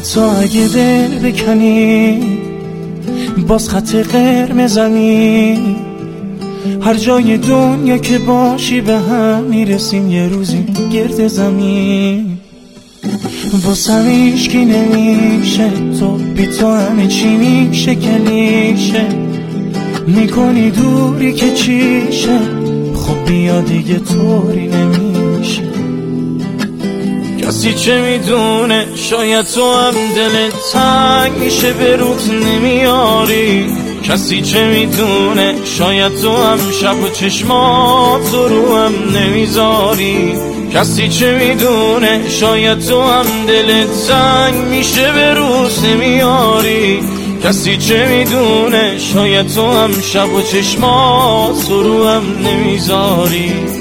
حتی اگه دل بکنی باز خط قرمزمی، هر جای دنیا که باشی به هم میرسیم یه روزی گرد زمین. واسم هیچکی نمیشه، تو بی تو همه چی میشه کلیشه، میکنی دوری که چیشه، خب بیا دیگه طوری نمیشه. کسی چه میدونه شاید تو هم دلت تنگ میشه به روت نمیاری، کسی چه میدونه شاید تو هم شب و چشمات رو هم نمیذاری، کسی چه میدونه شاید تو هم دلت تنگ میشه به روت نمیاری، کسی چه میدونه شاید تو هم شب و چشمات رو هم نمیذاری.